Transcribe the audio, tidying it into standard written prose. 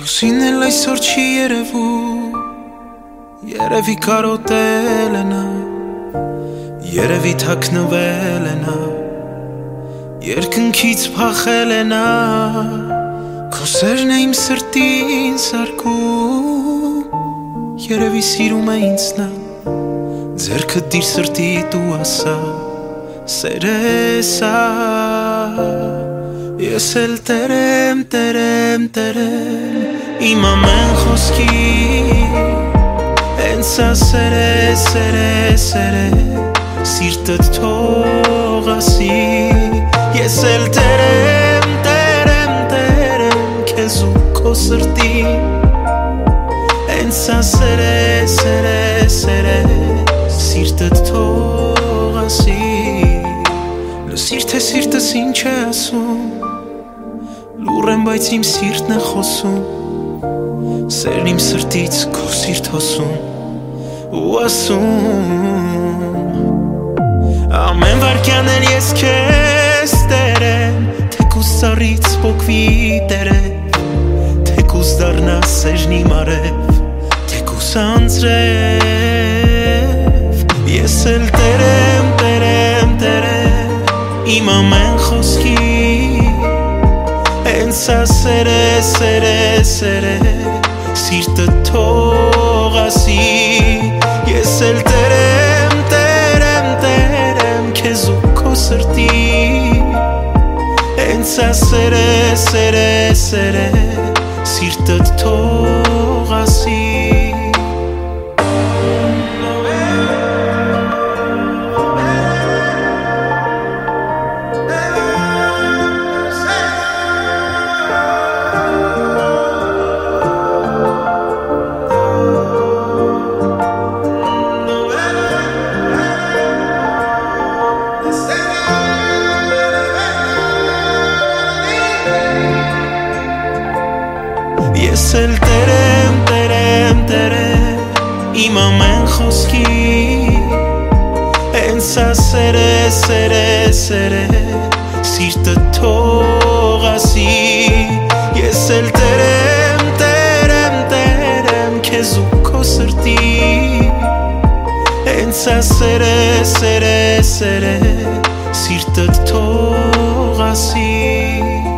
Լուսին էլ այսօր չի երևում, երևի կարոտել է նա, երևի թաքնվել է նա, երկնքից փախել է նա, քո սերն է իմ սրտին սարքում, երևի սիրում է ինձ նա, ձեռքդ դիր սրտիդ ու ասա, սերես ա, ես էլ տերեմ, տերեմ, տերեմ, իմ ամեն խոսքի, հենց ա սերես, սերես, սերես, սիրտդ թող ասի, ես էլ տերեմ, տերեմ, տերեմ, քեզ ու քո սրտին, հենց ա սերես, սերես, սերես, սիրտդ թող ասի, լսիր թե սիրտս ինչ է ասում, լուռ եմ, բայց իմ սիրտն է խոսում, սերն իմ սրտից քո սիրտ հոսում ու ասում, ամեն վարքյան էլ ես քեզ տերեմ, թեկուզ ծառից պոկվի տերև, թեկուզ դառնա սերն իմ արև, թեկուզ անձրև, ես էլ տերեմ, տերեմ, տերեմ, իմ ամեն խոսքի, հենց ա սերես, սերես, սերես, սիրտդ թող ասի, ես էլ տերեմ, տերեմ, տերեմ, քեզ ու քո սրտին, հենց ա սերես, սերես, սերես, սիրտդ թող ասի, ես էլ տերեմ, տերեմ, տերեմ, իմ ամեն խոսքի, հենց ա սերես, սերես, սերես, սիրտդ թող ասի, ես էլ տերեմ, տերեմ, տերեմ, քեզ ու քո սրտին, հենց ա սերես, սերես, սերես, սիրտդ թող ասի